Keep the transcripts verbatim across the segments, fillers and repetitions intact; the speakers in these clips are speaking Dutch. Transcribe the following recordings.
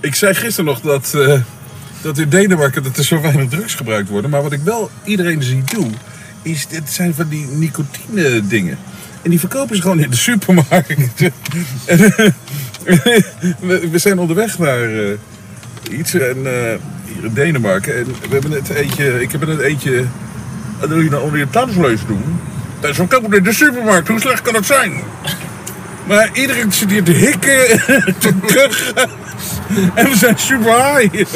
Ik zei gisteren nog dat, uh, dat in Denemarken dat er zo weinig drugs gebruikt worden. Maar wat ik wel iedereen zie doen, is dit zijn van die nicotine dingen. En die verkopen ze gewoon in de supermarkt. en, we, we zijn onderweg naar uh, iets en, uh, hier in Denemarken. En we hebben net eentje, ik heb er net eentje onder je, onder je tandvlees doen. Dat is verkopen in de supermarkt. Hoe slecht kan het zijn? Maar iedereen zit hier te hikken en te kuchen. En we zijn super high.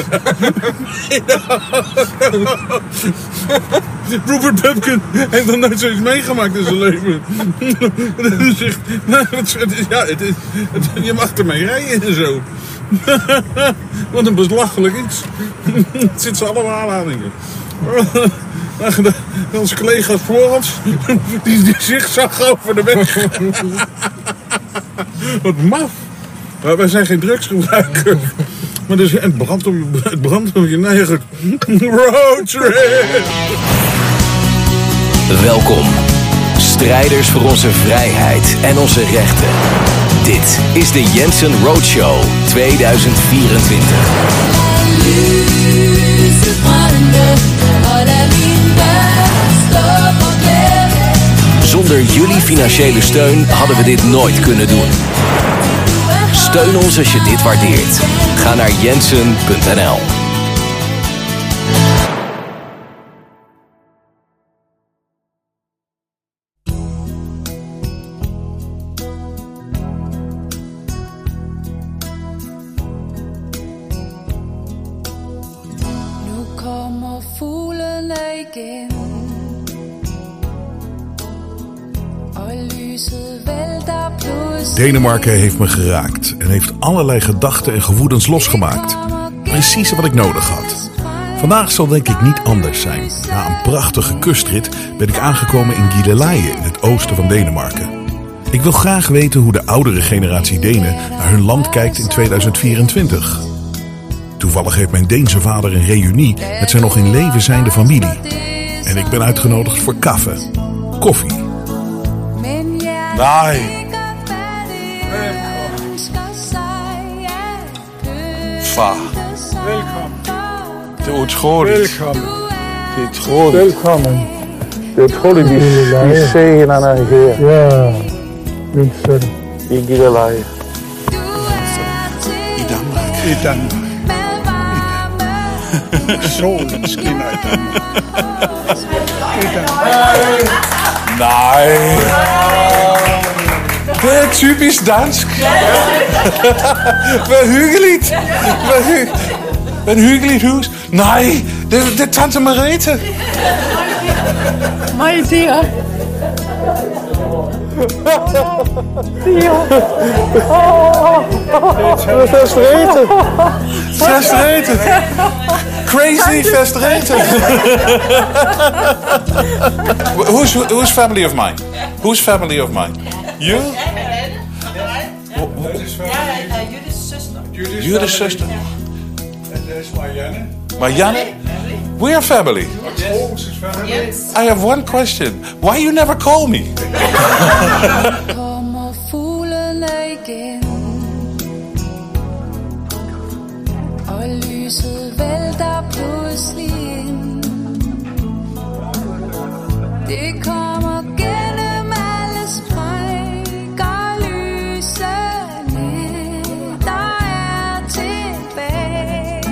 Rupert Pupkin heeft nog nooit zoiets meegemaakt in zijn leven. Zegt, nou, het, ja, het is, het, je mag ermee rijden en zo. Wat een belachelijk iets. Het zit ze allemaal aan hier. Onze collega's voor ons, die, die zigzag over de weg. Wat maf. Maar wij zijn geen drugsgebruiker. Maar dus, het brandt om je, het brandt om je neigen. Roadtrip! Welkom. Strijders voor onze vrijheid en onze rechten. Dit is de Jensen Roadshow tweeduizend vierentwintig. Zonder jullie financiële steun hadden we dit nooit kunnen doen. Steun ons als je dit waardeert. Ga naar jensen punt n l. Nu kommer fuglene igen. Denemarken heeft me geraakt en heeft allerlei gedachten en gevoelens losgemaakt. Precies wat ik nodig had. Vandaag zal denk ik niet anders zijn. Na een prachtige kustrit ben ik aangekomen in Gilleleje in het oosten van Denemarken. Ik wil graag weten hoe de oudere generatie Denen naar hun land kijkt in tweeduizend vierentwintig. Toevallig heeft mijn Deense vader een reunie met zijn nog in leven zijnde familie. En ik ben uitgenodigd voor kaffe, koffie. Nee. Far. Velkommen. Det er utroligt. Velkommen. Det er utroligt. Velkommen. Det er utroligt, vi, vi ser hinanden her. Ja, min søn. I Gilleleje. I Danmark. I Danmark. Solen skinner i Danmark. I Danmark. Nej. Det er typisk dansk. Hvad hyggeligt. Hvad, hy- Hvad et hyggeligt hus. Nej, det, det er Tante Merete. My dear. Vestrete. Vestrete. Crazy Vestrete. who's, who's family of mine? Who's family of mine? You? Judith's sister. En dat is Marianne. Marianne? We are family. Yes. I have one question. Why you never call me? Kommer fuglene igen. Og lyset vælter pludselig ind. Det kommer gennem alle sprækker. Lysene, der er tilbage.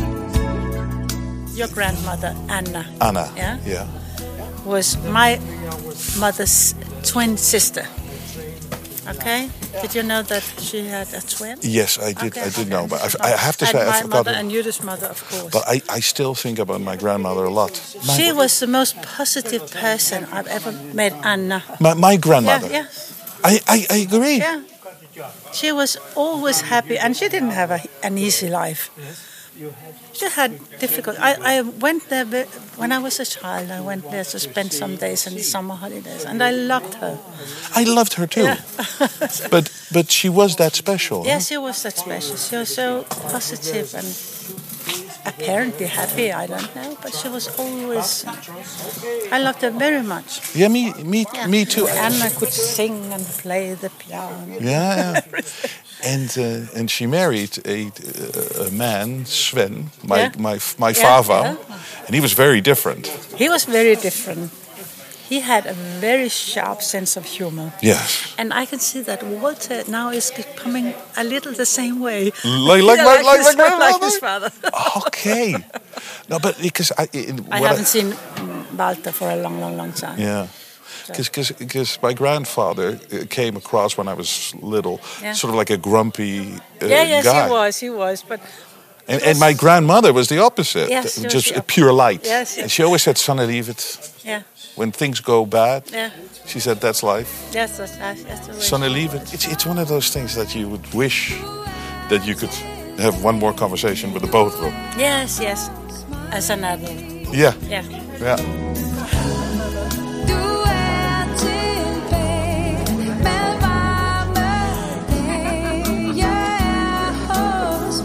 Your grandmother, Anna. Anna. Yeah? Yeah. Was my mother's twin sister. Okay? Did you know that she had a twin? Yes, I did. Okay. I did know, but I, I have to and say I my forgot. mother it. and Judith's mother, of course. But I, I still think about my grandmother a lot. My, She was the most positive person I've ever met, Anna. my, my grandmother. Yeah, yeah, I, I, I agree. yeah. She was always happy, and she didn't have a, an easy life. She had difficult. I, I went there be- when I was a child. I went there to spend some days in the summer holidays, and I loved her. I loved her too. Yeah. But but she was that special. Yeah, she was that special. She was so positive and apparently happy. I don't know, but she was always. I loved her very much. Yeah, me me Yeah. me too. Anna could sing and play the piano. Yeah, yeah. And uh, and she married a, a man, Sven, my Yeah. my my Yeah, father, yeah. and he was very different. He was very different. He had a very sharp sense of humor. Yes, And I can see that Walter now is becoming a little the same way. like like Yeah, like like, his, like, like his father. Okay, no, but because I in, I what haven't seen mm, Walter for a long, long, long time. Yeah. Because because my grandfather uh, came across when I was little, Yeah. sort of like a grumpy uh, Yeah, yes, guy. he was, he was, but And, and my grandmother was the opposite, Yes, she was just the a op- pure light. Yes, yes. And she always said, "Son, leave it. yeah, When things go bad," yeah, she said, "That's life. yes, that's, that's, that's the way. Son, leave it." It's it's one of those things that you would wish that you could have one more conversation with the both of them. Yes, yes, as an adult. Yeah, Yeah. yeah. Du er tilbage med varme dage. Jeg er hos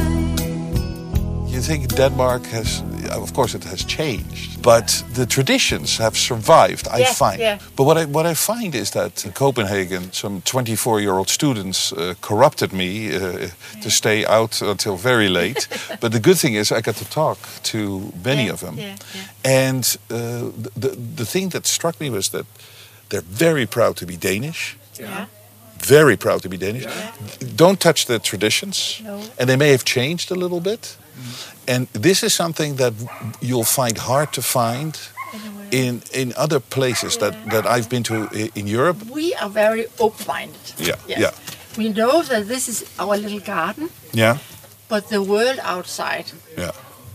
mig. You think Denmark has, of course, it has changed, but the traditions have survived. I Yeah, find. yeah. But what I what I find is that in Copenhagen, some twenty-four-year-old students uh, corrupted me uh, to stay out until very late. But the good thing is, I got to talk to many Yeah, of them, yeah, yeah. and uh, the the thing that struck me was that they're very proud to be Danish. Yeah. Very proud to be Danish. Don't touch the traditions. No. And they may have changed a little bit. And this is something that you'll find hard to find in in other places that, that I've been to i- in Europe. We are very open-minded. Yeah, Yes. yeah, We know that this is our little garden, yeah, but the world outside. yeah,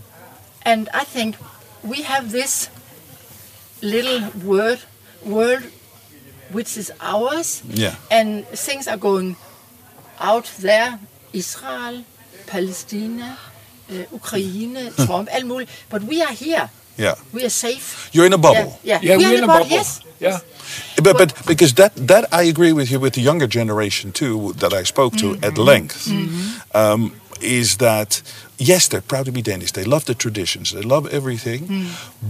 And I think we have this little word, world which is ours, yeah. and things are going out there. Israel, Palestine, uh, Ukraine, Trump, alt muligt. But we are here. Yeah. We are safe. You're in a bubble. Yeah, Yeah, we we're are in a bubble. Yes. Yeah. But, but because that, that I agree with you with the younger generation too, that I spoke to at length, um, is that yes, they're proud to be Danish. They love the traditions. They love everything,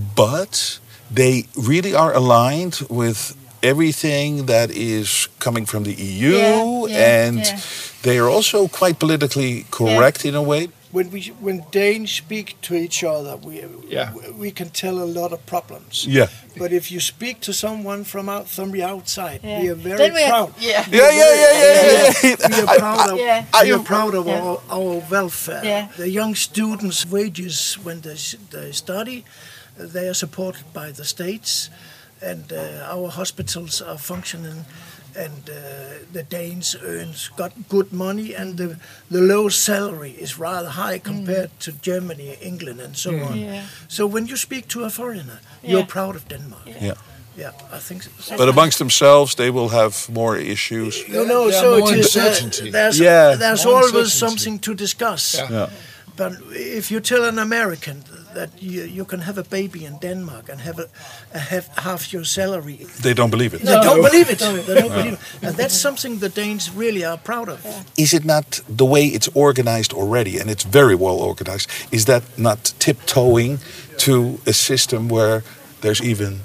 but they really are aligned with everything that is coming from the E U, Yeah, yeah, and yeah. they are also quite politically correct in a way. When we when Danes speak to each other, we Yeah. we can tell a lot of problems. Yeah. But if you speak to someone from out from the outside, Yeah. we are very Then we are- proud. yeah. Yeah, yeah, yeah, yeah, yeah. yeah. We are proud of Yeah. we I- are proud of Yeah. our, our welfare. Yeah. The young students' wages when they s- they study, uh, they are supported by the states, and uh, our hospitals are functioning. And uh, the Danes earns got good money, and the the low salary is rather high compared to Germany, England, and so on. Yeah. So when you speak to a foreigner, Yeah. you're proud of Denmark. Yeah. Yeah, I think so. But amongst themselves, they will have more issues. You know, There so are more it is. Uh, uncertainty. there's Yeah. there's More always uncertainty. something to discuss. Yeah. Yeah. But if you tell an American that you, you can have a baby in Denmark and have a, a have half your salary, They don't believe it. they don't believe it. They don't believe it, and that's something the Danes really are proud of. Is it not the way it's organized already, and it's very well organized, is that not tiptoeing to a system where there's even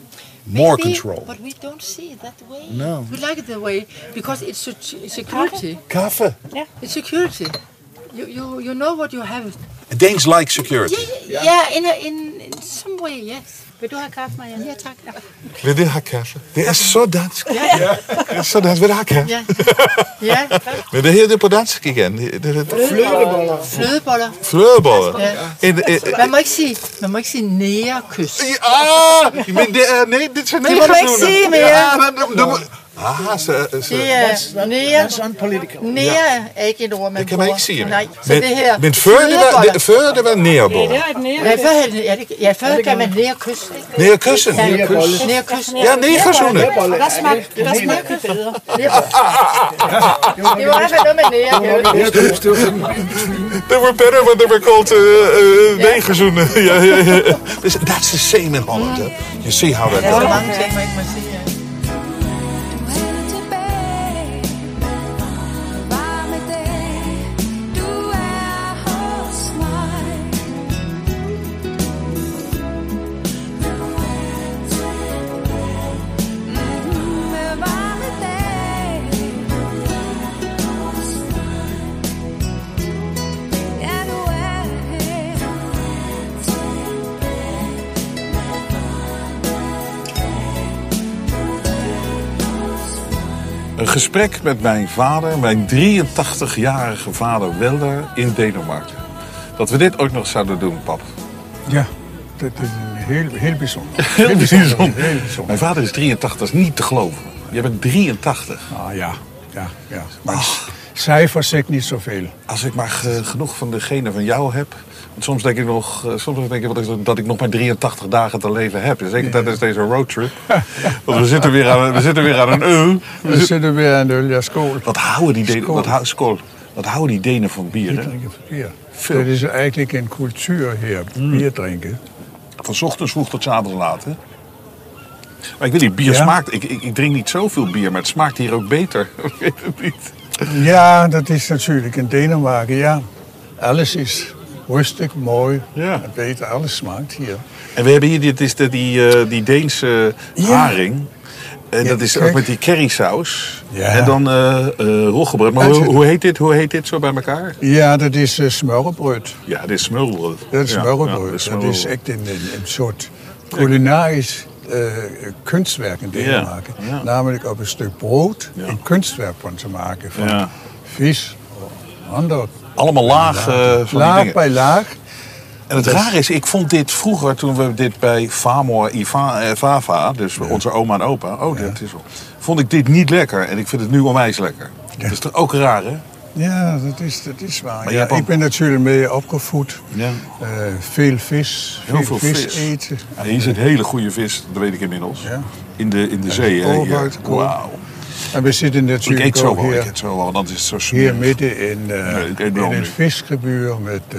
more Maybe, control? But we don't see it that way. No. We like it that way because it's se- security. Kaffe. It's security. You, you you know what you have. Danes like security. Yeah, yeah, in, a, in in some way, yes. Vil du have kaffe, Marianne? Ja, tak. Vil du have kaffe? Det er så dansk. Ja. Det er så dansk. Vil du have kaffe? Ja. Ja. Men det her det er på dansk igen. Det er Flødeboller. Flødeboller. flødeboller. Ja. En, en, Man må ikke sige, man må ikke sige nærekys. ah, men det er nej, det er Men det må man ikke sige mere. Ja, men du må. Ah, så, så. Det er nære. That's unpolitical. Nære er ikke et ord, man Det kan man bruger. ikke sige. Nej, så men, det her. men før det var, flødeboller. det, før det var nærboller. er et nære. Ja, før, havde det- ja, det, ja, før gav man nærekys. Nærkyssen. Ja, nærekys. Ja, nærkyssunde. Der smagte der smagte det bedre. Det var i hvert fald noget med nære. They were better when they were called uh, uh, negerzoenen. Yeah, yeah, yeah. Listen, that's the same in Holland. Huh? You see how that Der er goes. mange ting, man ikke må sige. Ja. Du er tilbage, varme dag. Du er hos mig. Mm, varme dag. Een gesprek met mijn vader, mijn drieëntachtigjarige vader Welder in Denemarken. Dat we dit ook nog zouden doen, pap. Ja, dat is een heel, heel bijzonder. Heel bijzonder. Heel bijzonder. Mijn vader is drieëntachtig, dat is niet te geloven. Jij bent drieëntachtig. Ah ja, ja, ja. Maar cijfers zeg ik niet zoveel. Als ik maar ge- genoeg van degene van jou heb. Want soms denk ik nog, eh, soms denk ik wel dat ik nog maar drieëntachtig dagen te leven heb. Zeker tijdens deze roadtrip. Want we zitten weer aan, we zitten weer aan een eeuw. We zitten weer aan de ja, school. Wat houden die Denen, Skål. wat, hou- skål. Wat houden die Denen van bier, Die hè? drinken bier. Veel. Dat is eigenlijk een cultuur hier, bier drinken. Van 's ochtends vroeg tot 's avonds laat, hè? Maar ik weet niet, bier Ja. smaakt... Ik, ik, ik drink niet zoveel bier, maar het smaakt hier ook beter. Ik weet het niet. Ja, dat is natuurlijk in Denemarken, ja. Alles is rustig, mooi, Ja. en beter, alles smaakt hier. En we hebben hier, dit is de, die, eh, die Deense Ja. haring. En Ja, dat is kijk. ook met die currysaus. Ja. En dan eh eh, roggebrood. Maar En hoe, ze- hoe, heet dit, hoe heet dit zo bij elkaar? Ja, dat is uh, smørrebrød. Ja, dit is smulbrood. Dat is Ja, smørrebrød. ja, dat is smørrebrød. echt een, een, een soort culinarisch uh, kunstwerk in Denemarken. Ja, ja. Namelijk op een stuk brood Ja. een kunstwerk van te maken. Van Ja. vis, ander. Allemaal laag eh, van die Laag dingen. bij laag. En het rare is, ik vond dit vroeger, toen we dit bij Famor Iva, eh, Vava, dus onze oma en opa, oh, dat is wel, vond ik dit niet lekker. En ik vind het nu onwijs lekker. Ja. Dat is toch ook raar, hè? Ja, dat is, dat is waar. Maar je Ja, hebt ook- ik ben natuurlijk mee opgevoed. Ja. Uh, veel vis, Heel veel vis, vis. eten. En hier zit hele goede vis, dat weet ik inmiddels. Ja. In de, in de zee, hè? Oh, hier. buiten kool. Wauw. En we zitten Ik natuurlijk eet zo ook wel, ik hier, eet zo wel, want dan is het zo hier smerig. midden in, uh, Nee, ik eet wel in een niet. visgebied met uh,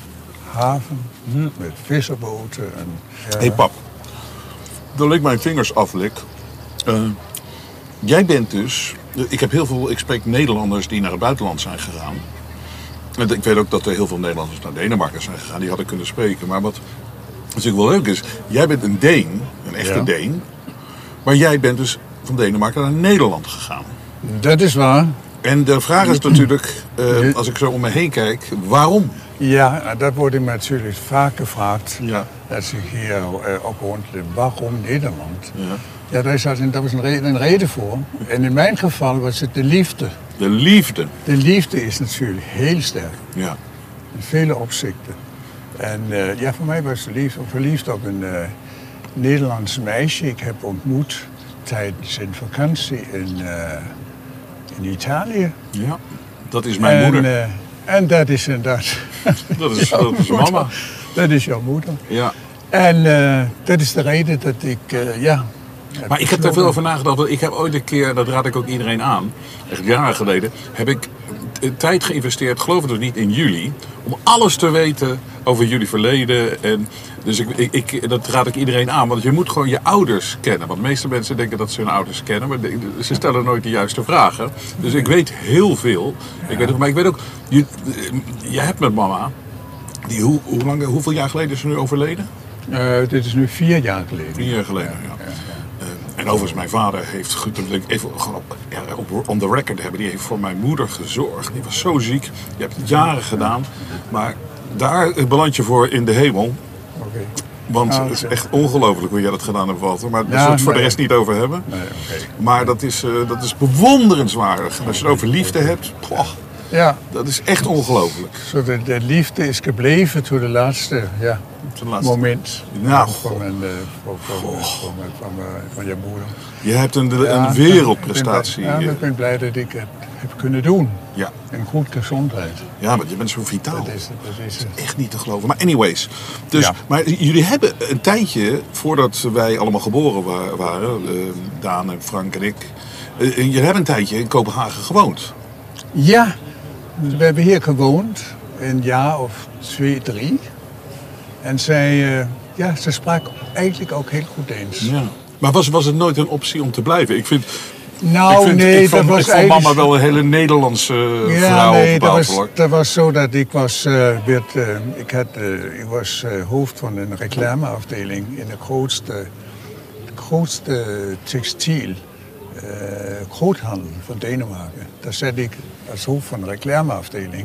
haven, met visserboten. En, ja, Hé hey, pap, dan ik mijn vingers aflik. Uh, jij bent dus... Ik heb heel veel... Ik spreek Nederlanders die naar het buitenland zijn gegaan. En ik weet ook dat er heel veel Nederlanders naar Denemarken zijn gegaan. Die hadden kunnen spreken. Maar wat natuurlijk wel leuk is... Jij bent een Deen, een echte Ja. Deen. Maar jij bent dus van Denemarken naar Nederland gegaan. Dat is waar. En de vraag is natuurlijk, uh, Ja. als ik zo om me heen kijk, waarom? Ja, dat wordt me natuurlijk vaak gevraagd. Ja. Als ik hier uh, op rondliep, waarom Nederland? Ja. Ja, daar is dat een, daar was een reden, een reden voor. En in mijn geval was het de liefde. De liefde. De liefde is natuurlijk heel sterk. Ja. In vele opzichten. En uh, ja, voor mij was de liefde verliefd op een uh, Nederlands meisje. Ik heb ontmoet tijdens een vakantie in, uh, in Italië. Ja. Dat is mijn en, moeder. Uh, en dat is inderdaad... Dat is, jouw dat is moeder. mama. Dat is jouw moeder. Ja. En uh, dat is de reden dat ik, uh, ja... Maar ik heb daar veel over nagedacht. Want ik heb ooit een keer, dat raad ik ook iedereen aan, echt jaren geleden, heb ik eh, tijd geïnvesteerd, geloof het of niet, in jullie. Om alles te weten over jullie verleden. En dus ik, ik, ik, dat raad ik iedereen aan. Want je moet gewoon je ouders kennen. Want de meeste mensen denken dat ze hun ouders kennen. Maar de- ze stellen nooit de juiste vragen. Dus ik weet heel veel. Ik weet ook, maar ik weet ook, je, je hebt met mama, die, hoe, hoe lang, hoeveel jaar geleden is ze nu overleden? Uh, dit is nu vier jaar geleden. Vier jaar geleden, ja. Uh, en overigens, mijn vader heeft, goed, dat wil ik even gewoon op, ja, op on the record hebben, die heeft voor mijn moeder gezorgd. Die was zo ziek. Je hebt het jaren gedaan. Maar daar beland je voor in de hemel. Oké. Want Ah, het is oké. echt ongelooflijk hoe jij dat gedaan hebt, Walter. Maar daar Ja, zullen we het voor de nee. rest niet over hebben. Nee, oké. Maar dat is, uh, dat is bewonderenswaardig. En als je het over liefde hebt, poh, Ja, dat is echt ongelooflijk. zo de, de liefde is gebleven tot de laatste, ja, Ten laatste. moment Nou, van, mijn, uh, van, van, van, mijn- van, mijn- van je moeder. Je hebt een, Ja, een wereldprestatie. Ik ben, blij- ja, ik ben blij dat ik het heb kunnen doen. Ja. En goed gezondheid. Ja, want je bent zo vitaal. Dat is, dat is het. Echt niet te geloven. Maar anyways. Dus, Ja. maar jullie hebben een tijdje, voordat wij allemaal geboren wa- waren, eh, Daan en Frank en ik. eh, jullie hebben een tijdje in Kopenhagen gewoond. Ja, we hebben hier gewoond, een jaar of twee, drie. En zij, uh, ja, ze sprak eigenlijk ook heel goed Deens. Ja. Maar was, was het nooit een optie om te blijven? Ik vind, Nou, ik vind, nee, ik vond, dat was ik vond eigenlijk... mama wel een hele Nederlandse eh, Ja, vrouw nee, op dat was, buitenvlak. dat was zo dat ik was, uh, werd, uh, ik, had, uh, ik was uh, hoofd van een reclameafdeling in de grootste, de grootste textiel uh, groothandel van Denemarken. Daar zat ik als hoofd van de reclameafdeling.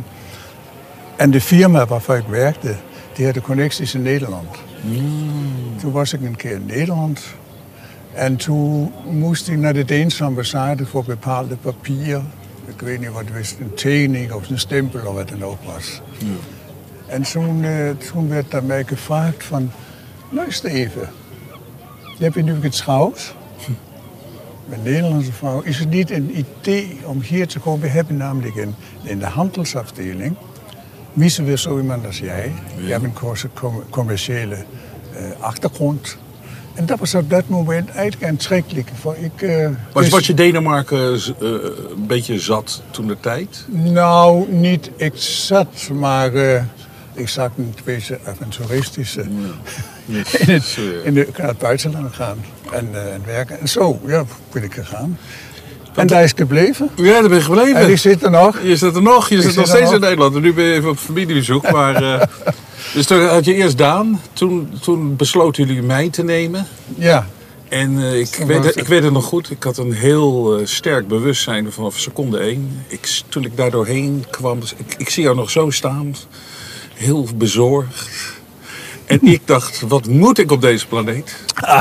En de firma waarvoor ik werkte, die had connecties in Nederland. Mm. Toen was ik een keer in Nederland. En toen moest ik naar de Deense ambassade voor bepaalde papieren. Ik weet niet wat het was, een tekening of een stempel of wat dan ook was. Ja. En toen, uh, toen werd er mij gevraagd van, luister even, je bent nu getrouwd met een Nederlandse vrouw. Is het niet een idee om hier te komen? We hebben namelijk in, in de handelsafdeling, missen we zo iemand als jij. Ja. Je hebt een com- commerciële uh, achtergrond. En dat was op dat moment eigenlijk aantrekkelijk. Voor ik, uh, Was, dus- was je Denemarken uh, een beetje zat toen de tijd? Nou, niet exact, maar uh, ik zag een beetje aventuristische Ja. in, het, in, de, naar het buitenland gaan en, uh, en werken. En zo, ja, ben ik gegaan. En daar is ik gebleven. Ja, daar ben je gebleven. En ik zit er nog. Je zit er nog, je Ik zit zit nog er steeds nog. in Nederland. En nu ben je even op familiebezoek. Maar, uh, dus toen had je eerst Daan. Toen, toen besloten jullie mij te nemen. Ja, En uh, ik, Toen weet, was het- het- ik weet het nog goed. Ik had een heel uh, sterk bewustzijn vanaf seconde één. Ik, toen ik daar doorheen kwam. Dus ik, ik zie jou nog zo staan. Heel bezorgd. En ik dacht, wat moet ik op deze planeet?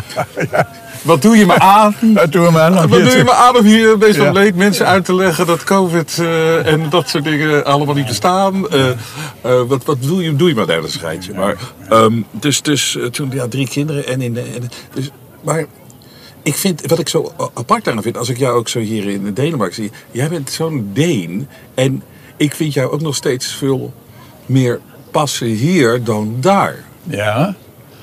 Wat doe je me aan? dat doen we aan. Wat doe je me aan om hier op deze Ja. planeet mensen uit te leggen dat COVID uh, en dat soort dingen allemaal niet bestaan? Uh, uh, wat wat doe, je, doe je maar daar een schijntje? Maar, um, dus dus uh, toen, ja, drie kinderen en in de. En, dus, maar ik vind, wat ik zo apart aan vind, als ik jou ook zo hier in Denemarken zie, jij bent zo'n Deen en ik vind jou ook nog steeds veel meer passen hier dan daar. Ja.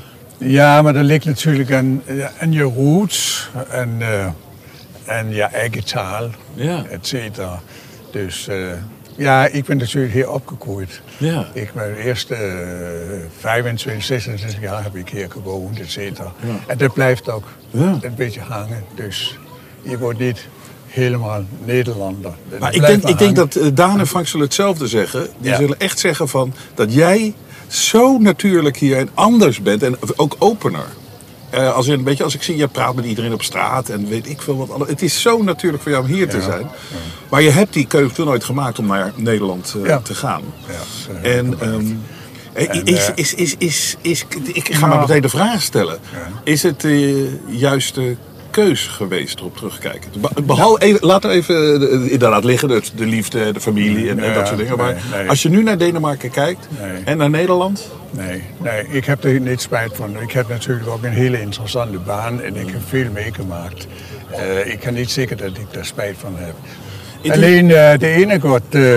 Ja, maar dat ligt natuurlijk aan, aan je roots en, uh, en je eigen taal, Ja. et cetera. Dus uh, ja, ik ben natuurlijk hier opgegroeid. Ja. Ik ben de eerste uh, vijfentwintig, zesentwintig jaar heb ik hier gewoond, et cetera. Ja. En dat blijft ook Ja. een beetje hangen. Dus je wordt niet helemaal Nederlander. Dat Maar ik blijft denk, maar ik denk hangen. dat uh, Daan en Frank zullen hetzelfde zeggen. Die Ja. zullen echt zeggen van dat jij zo natuurlijk hier en anders bent en ook opener. Uh, als, in, weet je, als ik zie, je praat met iedereen op straat en weet ik veel wat. alle- Het is zo natuurlijk voor jou om hier te Ja. zijn. Maar je hebt die keuze toen nooit gemaakt om naar Nederland uh, Ja. te gaan. Ja, dat heb En, ik gemaakt. ehm, En, is, eh, is, is, is, is, ik ga maar Nou. meteen de vraag stellen. Ja. Is het de juiste keus geweest erop terugkijken? Be- Behalve, even, laten we even uh, inderdaad liggen, de, de liefde, de familie en, en Ja, dat soort dingen. Maar nee, nee. als je nu naar Denemarken kijkt Nee. en naar Nederland... Nee, nee, ik heb er niet spijt van. Ik heb natuurlijk ook een hele interessante baan en ik heb veel meegemaakt. Uh, ik kan niet zeggen dat ik daar spijt van heb. Ik- Alleen uh, de enige wat, uh,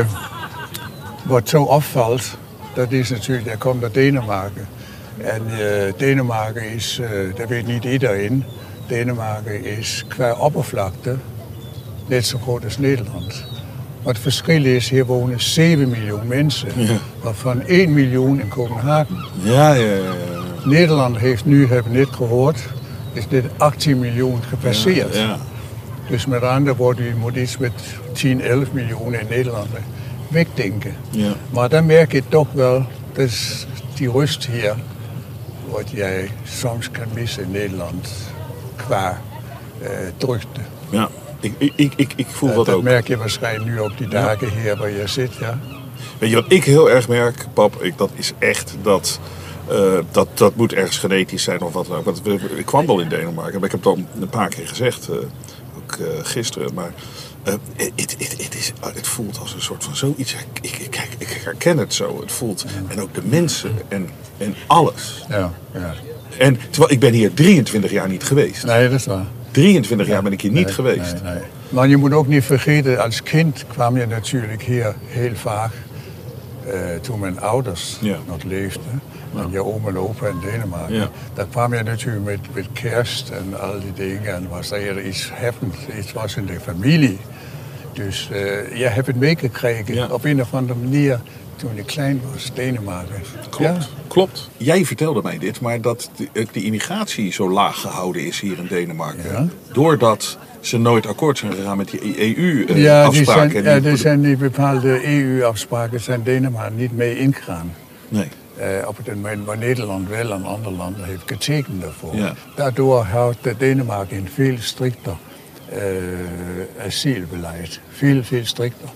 wat zo opvalt, dat is natuurlijk, dat komt uit Denemarken. En uh, Denemarken is, uh, dat weet niet iedereen, Denemarken is qua oppervlakte net zo groot als Nederland. Maar het verschil is, hier wonen zeven miljoen mensen, Ja. waarvan één miljoen in Kopenhagen. Ja, ja, ja. ja. Nederland heeft nu, hebben we net gehoord, is net achttien miljoen gepasseerd. Ja. Dus met andere woorden, je moet iets met tien, elf miljoen in Nederland wegdenken. Ja. Maar dan merk je toch wel, dat is die rust hier, wat jij soms kan missen in Nederland, qua uh, drukte. Ja. Ik, ik, ik, ik, ik voel Uh, dat dat ook. merk je waarschijnlijk nu op die dagen hier waar je zit, ja. Weet je wat ik heel erg merk, pap? Ik, dat is echt dat, uh, dat... Dat moet ergens genetisch zijn of wat dan ook. Want we- we- ik kwam wel in Denemarken, maar ik heb het al een paar keer gezegd. Uh, ook uh, gisteren. Maar uh, het, het, het, is, het voelt als een soort van zoiets. Ik, ik, ik, ik herken het zo. Het voelt. En ook de mensen en, en alles. Ja, ja. En terwijl ik ben hier drieëntwintig jaar niet geweest. Nee, dat is waar. drieëntwintig jaar ben ik hier niet Nee, geweest. Nee, nee. Maar je moet ook niet vergeten, als kind kwam je natuurlijk hier heel vaak, uh, toen mijn ouders Ja. nog leefden, en je oma en opa in Denemarken. Ja. Daar kwam je natuurlijk met, met kerst en al die dingen en was er iets happened, iets was in de familie. Dus uh, je hebt het meegekregen Ja. op een of andere manier toen ik klein was, Denemarken. Klopt, Ja. klopt. Jij vertelde mij dit, maar dat de, de immigratie zo laag gehouden is hier in Denemarken. Ja. Doordat ze nooit akkoord zijn gegaan met die Ja, die E U-afspraken. zijn, ja, er zijn die bepaalde E U-afspraken zijn Denemarken niet mee ingegaan. Nee. Uh, op het moment waar Nederland wel en andere landen heeft getekend daarvoor. Ja. Daardoor houdt Denemarken een veel strikter uh, asielbeleid. Veel, veel strikter.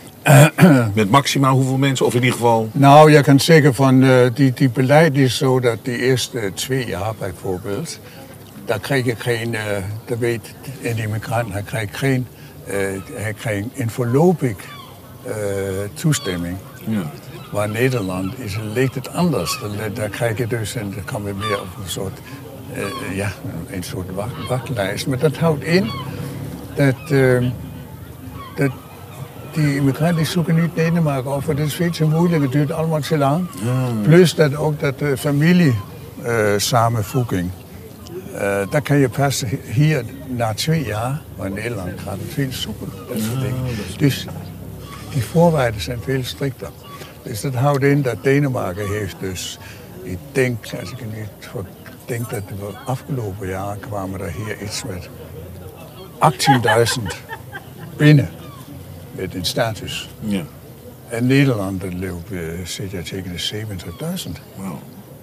Met maximaal hoeveel mensen, of in ieder geval... Nou, je kan zeggen van uh, die, die beleid is zo dat die eerste twee jaar bijvoorbeeld, der kreeg geen, uh, der weet, en immigrant, hij kreeg geen, uh, hij kreeg een voorlopig uh, toestemming. Ja. Maar in Nederland is het, ligt het anders. Daar, daar krijg je dus, en dan kom je meer op een soort, uh, ja, een soort wacht, wachtlijst. Maar dat houdt in dat, uh, dat die immigranten zoeken niet Denemarken op, for det is veel te moeilijk, het duurt allemaal te lang. Ja. Plus dat ook dat uh, familie uh, samenvoeging. Uh, daar kan je pas hier na twee jaar, maar in Nederland gaat het veel soepeler. Ja, dus die voorwaarden zijn veel strikter. Dus dat houdt in dat Denemarken heeft dus, ik denk, als ik niet goed denk dat de afgelopen jaar kwamen er hier iets met achttienduizend binnen met een status. Ja. En Nederland loopt uh, zit je tegen de zeventigduizend. Wow.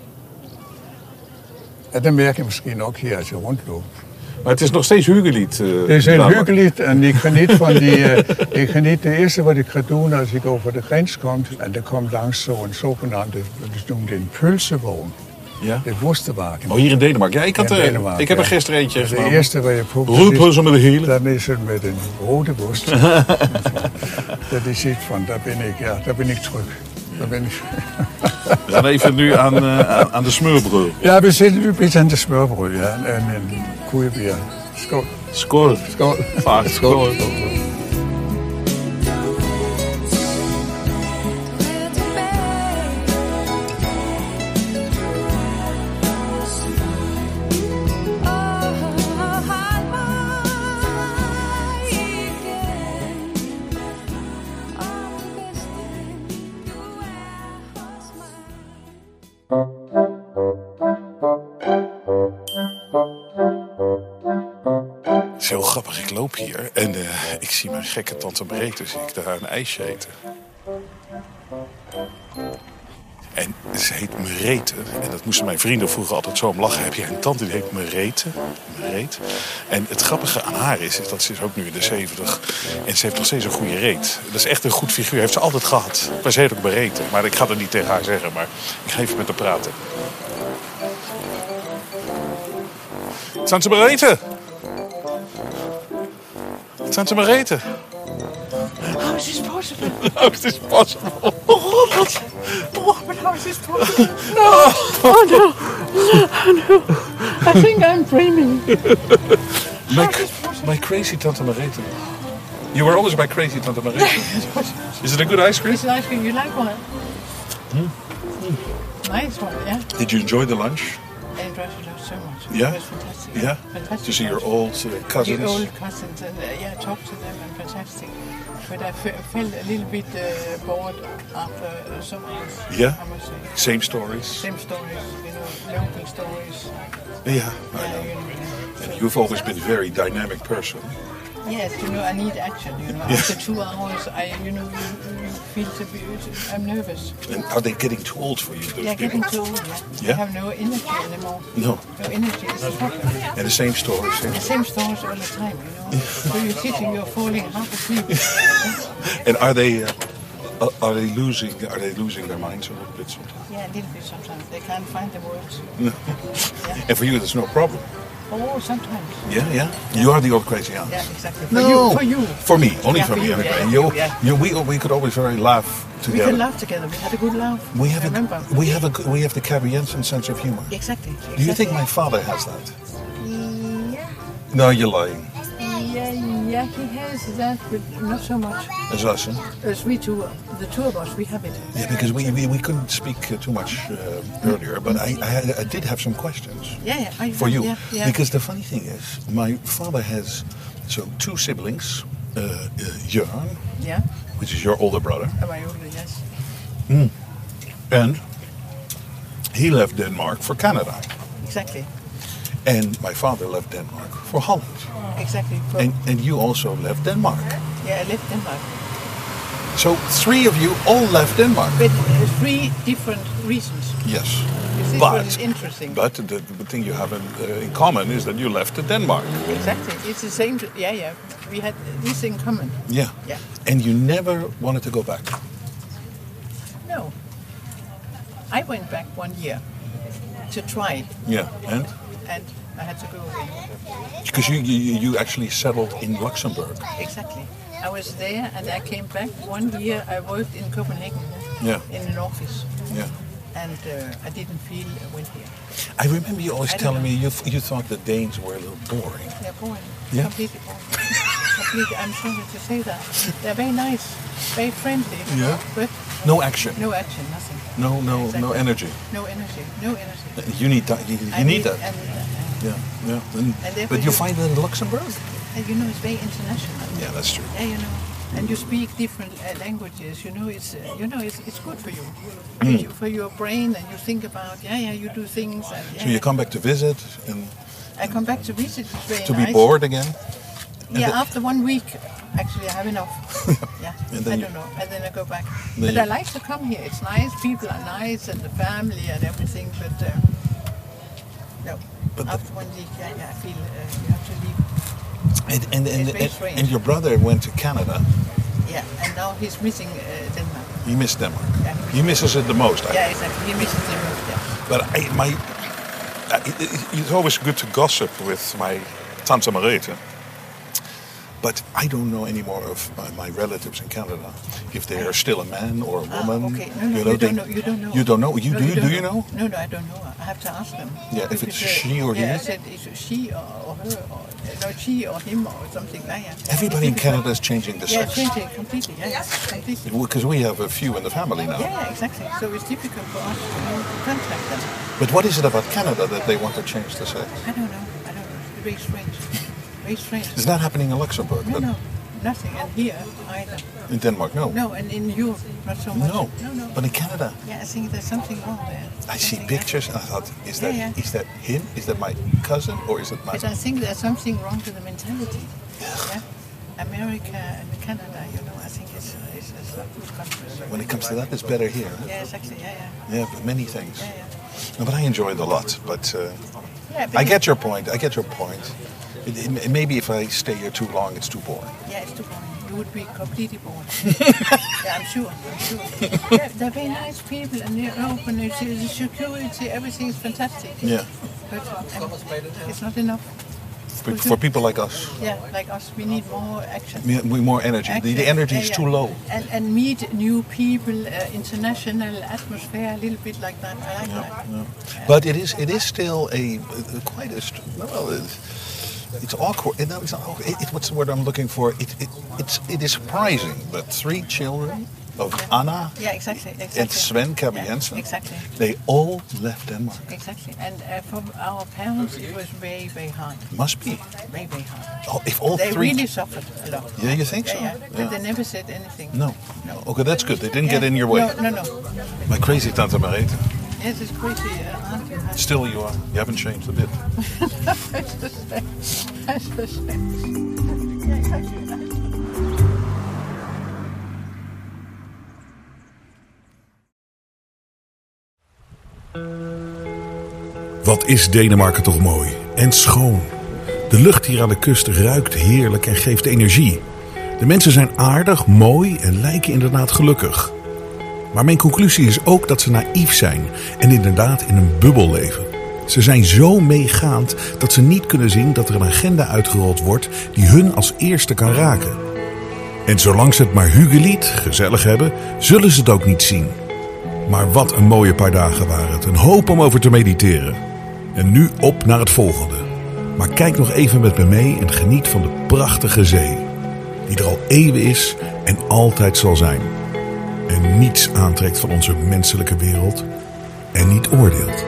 En dan merk je misschien ook hier als je rondloopt. Maar het is nog steeds Hugelied. Uh, het is een Hugelied en ik geniet van die... Uh, ik geniet het eerste wat ik ga doen als ik over de grens kom. En er komt langs zo'n zogenaamde, we noemen het een pulsenwoon. Ja? De worstenwagen. Oh, hier in Denemarken. Ja, ik, had, ja, uh, ik heb er gisteren eentje genomen. genomen. De eerste waar je proeft, Roelpulsen met de hele. Dan is het met een rode worst. Dat is iets van, daar ben ik, ja, daar ben ik terug. Daar ben ik. We gaan even nu aan, uh, aan, aan de smørbrød. Ja, we zitten nu een beetje aan de smørbrød, ja. En een koeienbier. Skål. Skål. Skål. Vaak skål. Het is heel grappig, ik loop hier en uh, ik zie mijn gekke tante Marete, zie ik daar een ijsje eten. En ze heet Marete. En dat moesten mijn vrienden vroeger altijd zo om lachen. Heb jij een tante die heet Marete? Marete. En het grappige aan haar is, is dat ze is ook nu in de zeventig. En ze heeft nog steeds een goede reet. Dat is echt een goed figuur. Heeft ze altijd gehad. Maar ze heet ook Marete. Maar ik ga dat niet tegen haar zeggen. Maar ik ga even met haar praten. Tante Marete! Tante Marete! How is this possible? How is this possible? Oh, Robert! Robert, how is this possible? No! Oh, no! Oh, no! I think I'm dreaming. My, my crazy Tante Marete. You were always my crazy Tante Marete. Is it a good ice cream? It's an ice cream. You like one? Hmm? Nice one, yeah. Did you enjoy the lunch? I enjoyed it so much. Yeah? It was fantastic. Yeah? Fantastic. To see your lunch. old uh, cousins? Your old cousins, and uh, yeah, talk to them, and fantastic. But I fe- felt a little bit uh, bored after uh, so much. Yeah? I must say. Same stories? Same stories, you know, local stories. Yeah, I Yeah, know. you know. And you've always been a very dynamic person. Yes, you know, I need action, you know. Yeah. After two hours, I, you know, you, you feel to be, I'm nervous. And are they getting too old for you? Those Yeah, getting people? too old, yeah. Yeah? I have no energy anymore. No. No energy is a problem. And the same stories? The same stories all the time, you know. So you're sitting, you're falling half asleep. And are they... Uh, are they losing? Are they losing their minds a little bit sometimes? Yeah, a little bit sometimes. They can't find the words. No. Yeah. And for you, there's no problem. Oh, sometimes. Yeah, yeah. You are the old crazy aunt. Yeah, exactly. For No, you, for you. For me, only Yeah, for for me. you, And yeah, and yeah, you, yeah. you, we we could always very laugh We together. can laugh together. We had a good laugh. We have Remember? a we have a we have the Carrie Jensen sense of humor. Exactly. Do you think exactly. my father has that? Yeah. No, you're lying. Yeah, yeah, he has that, but not so much. As us, huh? As we two, the two of us, we have it. Yeah, because we, we, we couldn't speak uh, too much uh, earlier, but I, I had, I did have some questions Yeah, yeah. I, for you. Yeah, yeah. Because the funny thing is, my father has so two siblings, uh, uh, Jörn, Yeah. which is your older brother, Am I older? Yes. and he left Denmark for Canada, Exactly. and my father left Denmark for Holland, Exactly. For, and and you also left Denmark. yeah, I left Denmark. So three of you all left Denmark. But uh, three different reasons. Yes. This is But, what is interesting. but the, the thing you have in, uh, in common is that you left to Denmark. Exactly. It's the same. Yeah, yeah. We had this in common. Yeah. Yeah. And you never wanted to go back. No. I went back one year to try, Yeah. And? and I had to go away. Because you, you you actually settled in Luxembourg. Exactly. I was there and I came back. One year I worked in Copenhagen Yeah. in an office. Yeah. And uh, I didn't feel I went here. I remember you always I don't telling me know. you you thought the Danes were a little boring. They're boring. Yeah. Completely boring. Completely. I'm sorry to say that. They're very nice, very friendly. Yeah. But No action. no action, nothing. No no no Exactly. energy. No energy. No energy. You need that. You, you I need that. And, uh, Yeah. Yeah. And, And therefore but you you- find it in Luxembourg. and you know, it's very international. Yeah, that's true. Yeah, you know, and you speak different uh, languages. You know, it's uh, you know, it's, it's good for you, Mm. for you, for your brain, and you think about yeah, yeah, you do things. And, yeah, So you come back to visit and I come back to visit. It's very to nice. be bored again. Yeah, then- after one week, actually, I have enough. Yeah, And then I you- don't know, and then I go back. Then But you- I like to come here. It's nice. People are nice, and the family and everything. But uh, no, But the- after one week, yeah, yeah, I feel uh, you have to leave. And and and, It's very and, strange. and your brother went to Canada. Yeah, and now he's missing uh, Denmark. He missed Denmark. Yeah. He misses it the most. I Yeah, exactly. He misses Denmark. Yeah. But I, my, uh, it, it- it's always good to gossip with my Tante Marete. But I don't know any more of my, my relatives in Canada. If they are still a man or a woman. Ah, okay. No, no, you, they- don't know. You don't know. You don't know. You No, do. you do don't you know? No, no, I don't know. I have to ask them. Yeah, if Because, it's uh, she or yeah, he? I said it's she or, or her or no, she or him or something. Yeah, yeah. Everybody in Difficult. Canada is changing the Yeah, sex. changing completely. Yeah, yeah, completely. Because we have a few in the family now. Yeah, yeah, exactly. So it's difficult for us to know, to contact them. But what is it about Canada that they want to change the sex? I don't know. I don't know. It's very strange. Very strange. It's not happening in Luxembourg, No, but no, nothing. And here either. in Denmark, no. No, and in Europe, not so much. No. no, no. But in Canada, Yeah, I think there's something wrong there. I see Something- pictures and I thought, is that Yeah, is yeah. that him? Is that my cousin or is it my? But I think there's something wrong with the mentality. Yeah. America and Canada, you know, I think it's it's, it's not good countries. When it comes to that, it's better here. huh? Yeah, exactly. Yeah, yeah. Yeah, but many things. Yeah, yeah. No, but I enjoy it a lot. But uh, Yeah, but I get your point. I get your point. It, it, maybe if I stay here too long, it's too boring. Yeah, it's too boring. You would be completely bored. Yeah, I'm sure. I'm sure. Yeah, they're very nice people and they're open. It's, the security, everything's fantastic. Yeah. But um, it's not enough. But for people like us, Yeah, like us, we need more action. we we more energy. The, the energy Yeah, is yeah. too low. And, and meet new people, uh, international atmosphere, a little bit like that. I like that. But it is it is still a, a quite a st- well. It's, it's awkward. No, it's not awkward. It, it, what's the word I'm looking for? It, it it's it is surprising that three children of Anna Yeah, exactly. exactly. and Sven Kabbe Yeah, Jensen, exactly. they all left Denmark. Exactly. And uh, for our parents, it was very, very hard. Must be. Very, very hard. Oh, if all They three. really suffered a lot. Yeah, you think so? Yeah, yeah. But they never said anything. No. No. Okay, that's good. They didn't get Yeah. in your way. No, no, no. My crazy Tante Marete. Yes, it's crazy. Uh, aunt you have. Still, you are. You haven't changed a bit. It's the same. It's the same. Yeah, exactly. Wat is Denemarken toch mooi en schoon. De lucht hier aan de kust ruikt heerlijk en geeft energie. De mensen zijn aardig, mooi en lijken inderdaad gelukkig. Maar mijn conclusie is ook dat ze naïef zijn en inderdaad in een bubbel leven. Ze zijn zo meegaand dat ze niet kunnen zien dat er een agenda uitgerold wordt die hun als eerste kan raken. En zolang ze het maar hugelied, gezellig hebben, zullen ze het ook niet zien. Maar wat een mooie paar dagen waren het. Een hoop om over te mediteren. En nu op naar het volgende. Maar kijk nog even met me mee en geniet van de prachtige zee. Die er al eeuwen is en altijd zal zijn. En niets aantrekt van onze menselijke wereld. En niet oordeelt.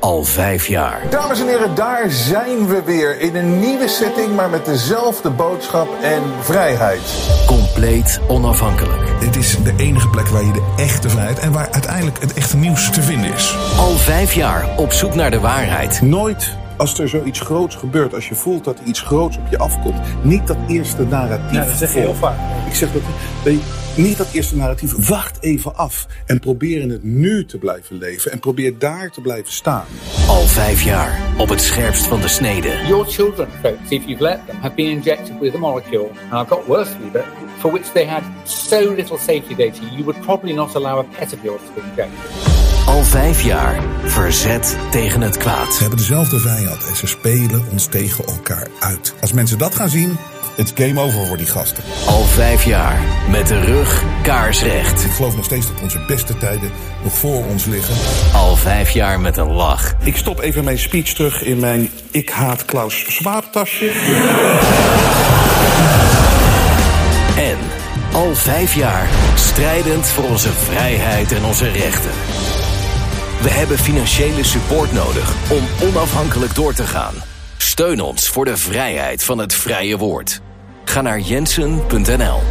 Al vijf jaar. Dames en heren, daar zijn we weer. In een nieuwe setting, maar met dezelfde boodschap en vrijheid. Compleet onafhankelijk. Het is de enige plek waar je de echte vrijheid en waar uiteindelijk het echte nieuws te vinden is. Al vijf jaar op zoek naar de waarheid. Nooit als er zoiets groots gebeurt, als je voelt dat er iets groots op je afkomt, niet dat eerste narratief. Ja, dat zeg je heel vaak. Ik zeg dat, dat je, niet dat eerste narratief. Wacht even af en probeer in het nu te blijven leven en probeer daar te blijven staan. Al vijf jaar op het scherpst van de snede. Your children, folks, if you've let them, have been injected with a molecule, and I've got worse for you, but for which they had so little safety data, you would probably not allow a pet of yours to be injected. Al vijf jaar verzet tegen het kwaad. Ze hebben dezelfde vijand en ze spelen ons tegen elkaar uit. Als mensen dat gaan zien, het is game over voor die gasten. Al vijf jaar met de rug kaarsrecht. Ik geloof nog steeds dat onze beste tijden nog voor ons liggen. Al vijf jaar met een lach. Ik stop even mijn speech terug in mijn Ik haat Klaus Schwab tasje. En al vijf jaar strijdend voor onze vrijheid en onze rechten. We hebben financiële support nodig om onafhankelijk door te gaan. Steun ons voor de vrijheid van het vrije woord. Ga naar jensen punt n l.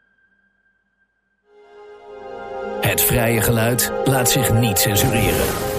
Het vrije geluid laat zich niet censureren.